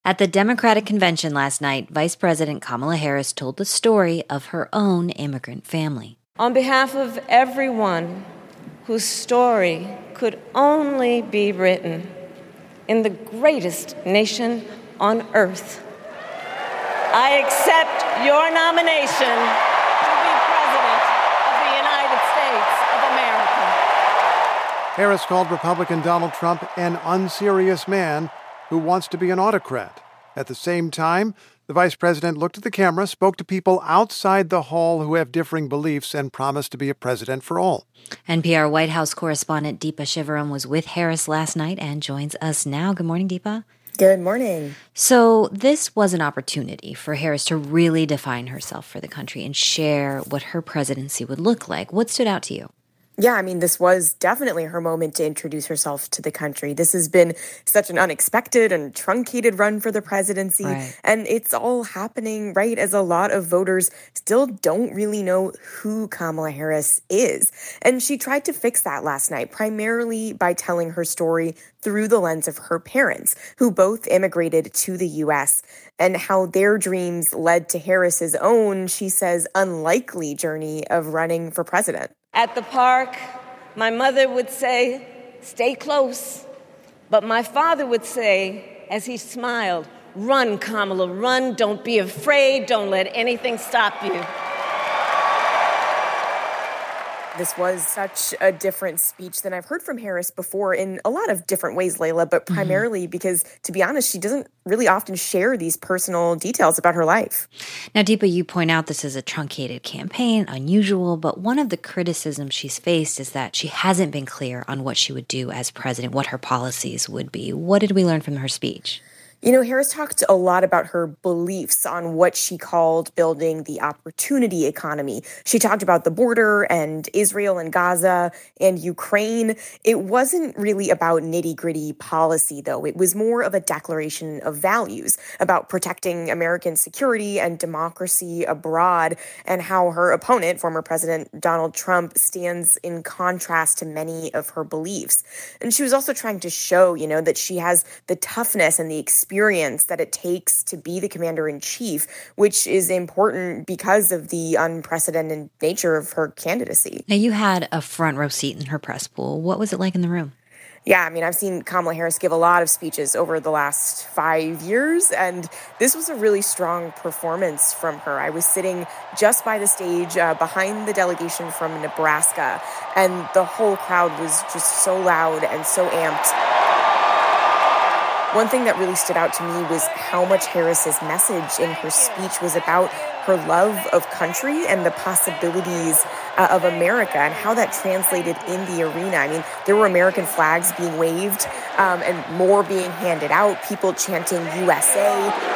At the Democratic convention last night, Vice President Kamala Harris told the story of her own immigrant family. On behalf of everyone whose story could only be written in the greatest nation on earth, I accept your nomination to be President of the United States of America. Harris called Republican Donald Trump an unserious man who wants to be an autocrat. At the same time, the vice president looked at the camera, spoke to people outside the hall who have differing beliefs, and promised to be a president for all. NPR White House correspondent Deepa Shivaram was with Harris last night and joins us now. Good morning, Deepa. Good morning. So this was an opportunity for Harris to really define herself for the country and share what her presidency would look like. What stood out to you? Yeah, I mean, this was definitely her moment to introduce herself to the country. This has been such an unexpected and truncated run for the presidency. Right. And it's all happening right as a lot of voters still don't really know who Kamala Harris is. And she tried to fix that last night, primarily by telling her story through the lens of her parents, who both immigrated to the U.S., and how their dreams led to Harris's own, she says, unlikely journey of running for president. At the park, my mother would say, "Stay close." But my father would say, as he smiled, "Run, Kamala, run. Don't be afraid. Don't let anything stop you." This was such a different speech than I've heard from Harris before in a lot of different ways, Layla, but primarily because, to be honest, she doesn't really often share these personal details about her life. Now, Deepa, you point out this is a truncated campaign, unusual, but one of the criticisms she's faced is that she hasn't been clear on what she would do as president, what her policies would be. What did we learn from her speech? You know, Harris talked a lot about her beliefs on what she called building the opportunity economy. She talked about the border and Israel and Gaza and Ukraine. It wasn't really about nitty-gritty policy, though. It was more of a declaration of values about protecting American security and democracy abroad, and how her opponent, former President Donald Trump, stands in contrast to many of her beliefs. And she was also trying to show, that she has the toughness and the experience that it takes to be the commander-in-chief, which is important because of the unprecedented nature of her candidacy. Now, you had a front row seat in her press pool. What was it like in the room? Yeah, I mean, I've seen Kamala Harris give a lot of speeches over the last 5 years, and this was a really strong performance from her. I was sitting just by the stage behind the delegation from Nebraska, and the whole crowd was just so loud and so amped. One thing that really stood out to me was how much Harris's message in her speech was about her love of country and the possibilities of America, and how that translated in the arena. I mean, there were American flags being waved and more being handed out, people chanting USA.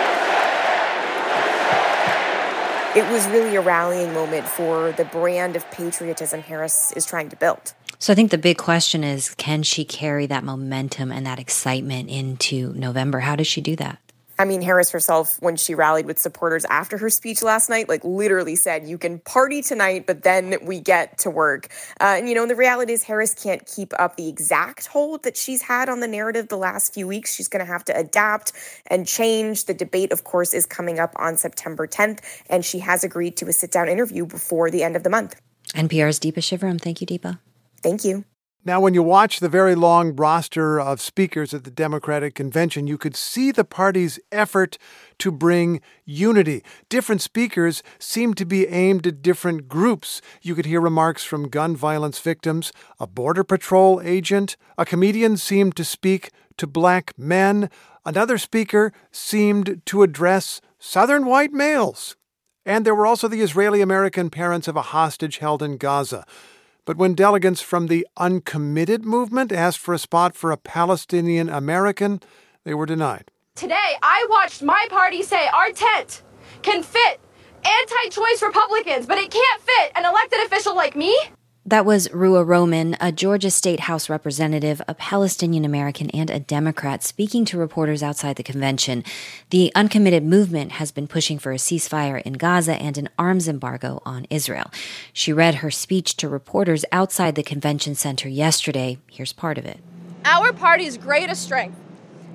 It was really a rallying moment for the brand of patriotism Harris is trying to build. So I think the big question is, can she carry that momentum and that excitement into November? How does she do that? I mean, Harris herself, when she rallied with supporters after her speech last night, literally said, "You can party tonight, but then we get to work." And the reality is Harris can't keep up the exact hold that she's had on the narrative the last few weeks. She's going to have to adapt and change. The debate, of course, is coming up on September 10th, and she has agreed to a sit-down interview before the end of the month. NPR's Deepa Shivaram. Thank you, Deepa. Thank you. Now, when you watch the very long roster of speakers at the Democratic convention, you could see the party's effort to bring unity. Different speakers seemed to be aimed at different groups. You could hear remarks from gun violence victims, a Border Patrol agent, a comedian seemed to speak to black men, another speaker seemed to address Southern white males. And there were also the Israeli-American parents of a hostage held in Gaza. But when delegates from the uncommitted movement asked for a spot for a Palestinian American, they were denied. Today, I watched my party say our tent can fit anti-choice Republicans, but it can't fit an elected official like me. That was Ruah Roman, a Georgia State House representative, a Palestinian American, and a Democrat, speaking to reporters outside the convention. The uncommitted movement has been pushing for a ceasefire in Gaza and an arms embargo on Israel. She read her speech to reporters outside the convention center yesterday. Here's part of it. Our party's greatest strength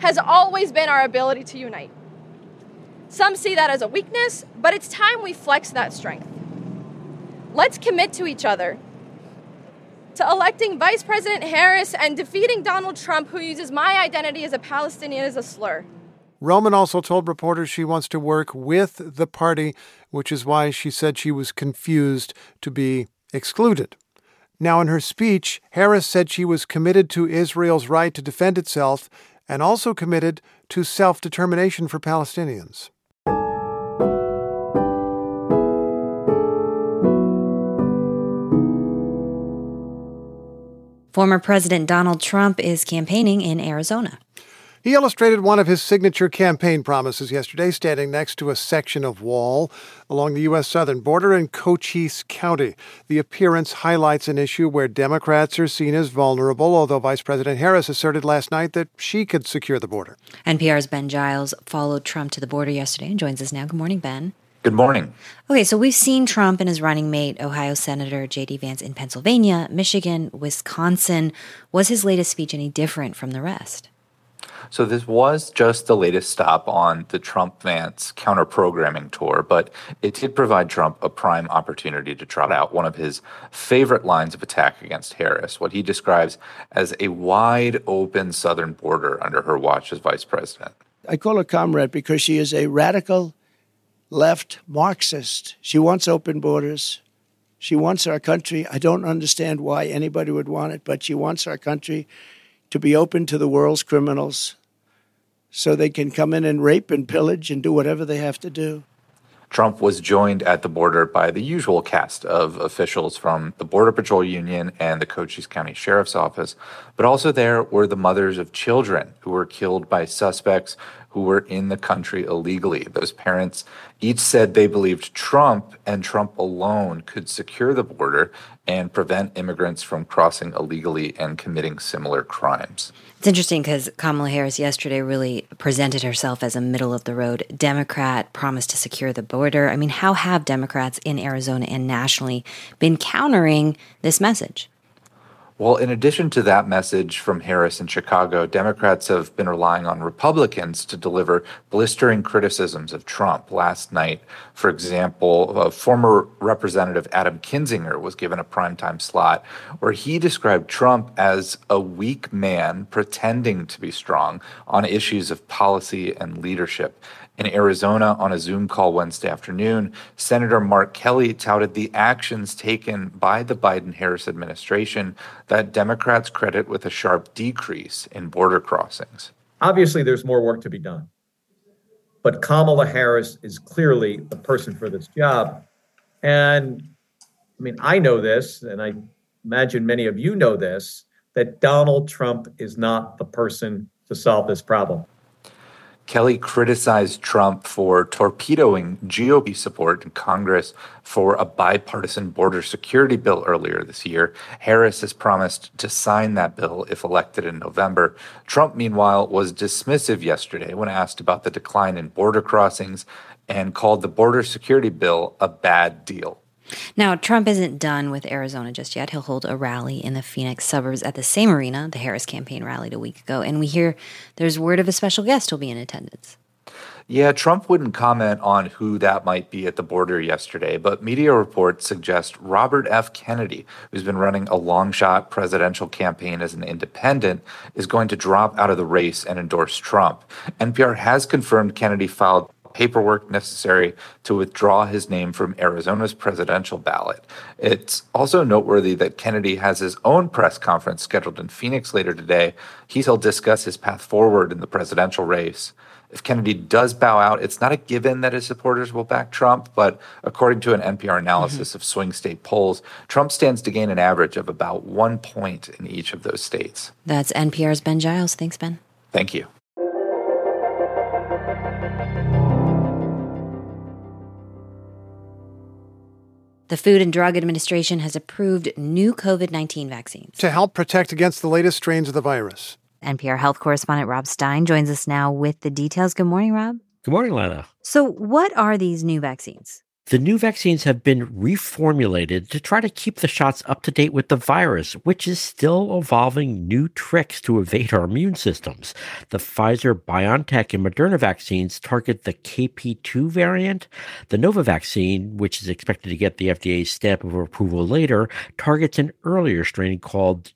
has always been our ability to unite. Some see that as a weakness, but it's time we flex that strength. Let's commit to each other, to electing Vice President Harris and defeating Donald Trump, who uses my identity as a Palestinian as a slur. Roman also told reporters she wants to work with the party, which is why she said she was confused to be excluded. Now, in her speech, Harris said she was committed to Israel's right to defend itself and also committed to self-determination for Palestinians. Former President Donald Trump is campaigning in Arizona. He illustrated one of his signature campaign promises yesterday, standing next to a section of wall along the U.S. southern border in Cochise County. The appearance highlights an issue where Democrats are seen as vulnerable, although Vice President Harris asserted last night that she could secure the border. NPR's Ben Giles followed Trump to the border yesterday and joins us now. Good morning, Ben. Good morning. Okay, so we've seen Trump and his running mate, Ohio Senator J.D. Vance, in Pennsylvania, Michigan, Wisconsin. Was his latest speech any different from the rest? So this was just the latest stop on the Trump-Vance counter-programming tour, but it did provide Trump a prime opportunity to trot out one of his favorite lines of attack against Harris, what he describes as a wide-open southern border under her watch as vice president. I call her comrade because she is a radical left Marxist. She wants open borders. She wants our country. I don't understand why anybody would want it, but she wants our country to be open to the world's criminals so they can come in and rape and pillage and do whatever they have to do. Trump was joined at the border by the usual cast of officials from the Border Patrol Union and the Cochise County Sheriff's Office, but also there were the mothers of children who were killed by suspects who were in the country illegally. Those parents each said they believed Trump and Trump alone could secure the border and prevent immigrants from crossing illegally and committing similar crimes. It's interesting because Kamala Harris yesterday really presented herself as a middle-of-the-road Democrat, promised to secure the border. I mean, how have Democrats in Arizona and nationally been countering this message? Well, in addition to that message from Harris in Chicago, Democrats have been relying on Republicans to deliver blistering criticisms of Trump. Last night, for example, former Representative Adam Kinzinger was given a primetime slot where he described Trump as a weak man pretending to be strong on issues of policy and leadership. In Arizona, on a Zoom call Wednesday afternoon, Senator Mark Kelly touted the actions taken by the Biden-Harris administration that Democrats credit with a sharp decrease in border crossings. Obviously, there's more work to be done. But Kamala Harris is clearly the person for this job. And I mean, I know this, and I imagine many of you know this, that Donald Trump is not the person to solve this problem. Kelly criticized Trump for torpedoing GOP support in Congress for a bipartisan border security bill earlier this year. Harris has promised to sign that bill if elected in November. Trump, meanwhile, was dismissive yesterday when asked about the decline in border crossings and called the border security bill a bad deal. Now, Trump isn't done with Arizona just yet. He'll hold a rally in the Phoenix suburbs at the same arena the Harris campaign rallied a week ago. And we hear there's word of a special guest who'll be in attendance. Yeah, Trump wouldn't comment on who that might be at the border yesterday, but media reports suggest Robert F. Kennedy, who's been running a long-shot presidential campaign as an independent, is going to drop out of the race and endorse Trump. NPR has confirmed Kennedy filed paperwork necessary to withdraw his name from Arizona's presidential ballot. It's also noteworthy that Kennedy has his own press conference scheduled in Phoenix later today. He'll discuss his path forward in the presidential race. If Kennedy does bow out, it's not a given that his supporters will back Trump, but according to an NPR analysis of swing state polls, Trump stands to gain an average of about 1 point in each of those states. That's NPR's Ben Giles. Thanks, Ben. Thank you. The Food and Drug Administration has approved new COVID-19 vaccines to help protect against the latest strains of the virus. NPR health correspondent Rob Stein joins us now with the details. Good morning, Rob. Good morning, Lana. So what are these new vaccines? The new vaccines have been reformulated to try to keep the shots up to date with the virus, which is still evolving new tricks to evade our immune systems. The Pfizer, BioNTech, and Moderna vaccines target the KP2 variant. The Nova vaccine, which is expected to get the FDA's stamp of approval later, targets an earlier strain called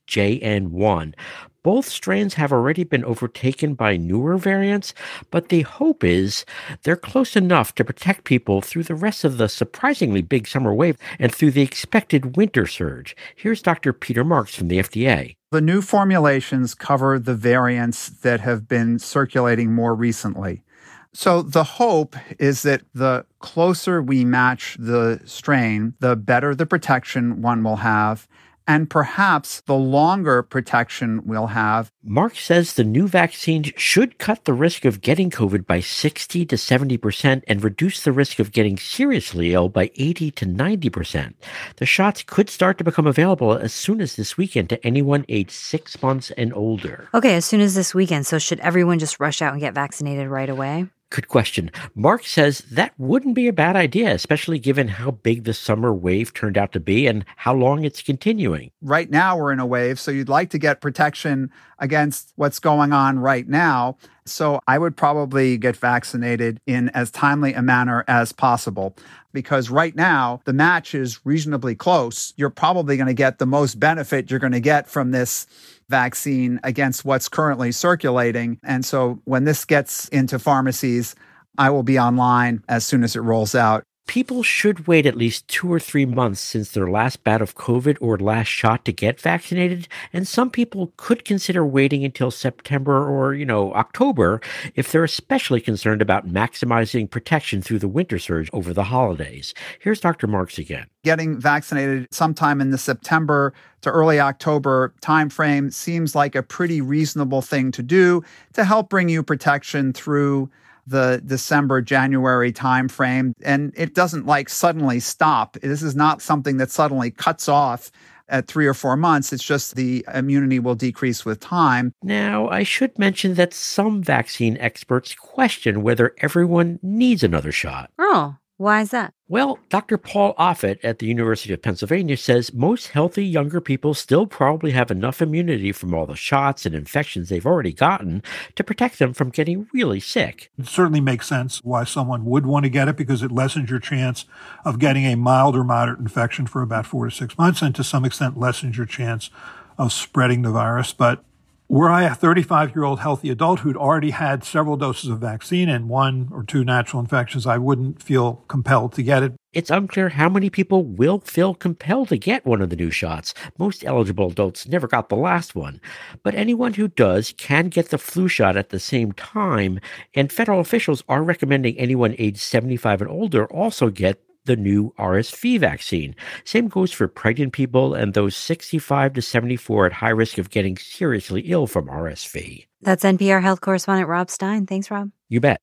JN1. Both strains have already been overtaken by newer variants, but the hope is they're close enough to protect people through the rest of the surprisingly big summer wave and through the expected winter surge. Here's Dr. Peter Marks from the FDA. The new formulations cover the variants that have been circulating more recently. So the hope is that the closer we match the strain, the better the protection one will have, and perhaps the longer protection we'll have. Mark says the new vaccines should cut the risk of getting COVID by 60 to 70% and reduce the risk of getting seriously ill by 80 to 90%. The shots could start to become available as soon as this weekend to anyone aged 6 months and older. Okay, as soon as this weekend. So should everyone just rush out and get vaccinated right away? Good question. Mark says that wouldn't be a bad idea, especially given how big the summer wave turned out to be and how long it's continuing. Right now we're in a wave, so you'd like to get protection against what's going on right now. So I would probably get vaccinated in as timely a manner as possible, because right now the match is reasonably close. You're probably going to get the most benefit you're going to get from this vaccine against what's currently circulating. And so when this gets into pharmacies, I will be online as soon as it rolls out. People should wait at least 2 or 3 months since their last bout of COVID or last shot to get vaccinated, and some people could consider waiting until September or, October if they're especially concerned about maximizing protection through the winter surge over the holidays. Here's Dr. Marks again. Getting vaccinated sometime in the September to early October timeframe seems like a pretty reasonable thing to do to help bring you protection through the December, January timeframe. And it doesn't suddenly stop. This is not something that suddenly cuts off at 3 or 4 months. It's just the immunity will decrease with time. Now, I should mention that some vaccine experts question whether everyone needs another shot. Oh, why is that? Well, Dr. Paul Offit at the University of Pennsylvania says most healthy younger people still probably have enough immunity from all the shots and infections they've already gotten to protect them from getting really sick. It certainly makes sense why someone would want to get it, because it lessens your chance of getting a mild or moderate infection for about 4 to 6 months, and to some extent lessens your chance of spreading the virus. But were I a 35-year-old healthy adult who'd already had several doses of vaccine and 1 or 2 natural infections, I wouldn't feel compelled to get it. It's unclear how many people will feel compelled to get one of the new shots. Most eligible adults never got the last one. But anyone who does can get the flu shot at the same time, and federal officials are recommending anyone aged 75 and older also get the new RSV vaccine. Same goes for pregnant people and those 65 to 74 at high risk of getting seriously ill from RSV. That's NPR health correspondent Rob Stein. Thanks, Rob. You bet.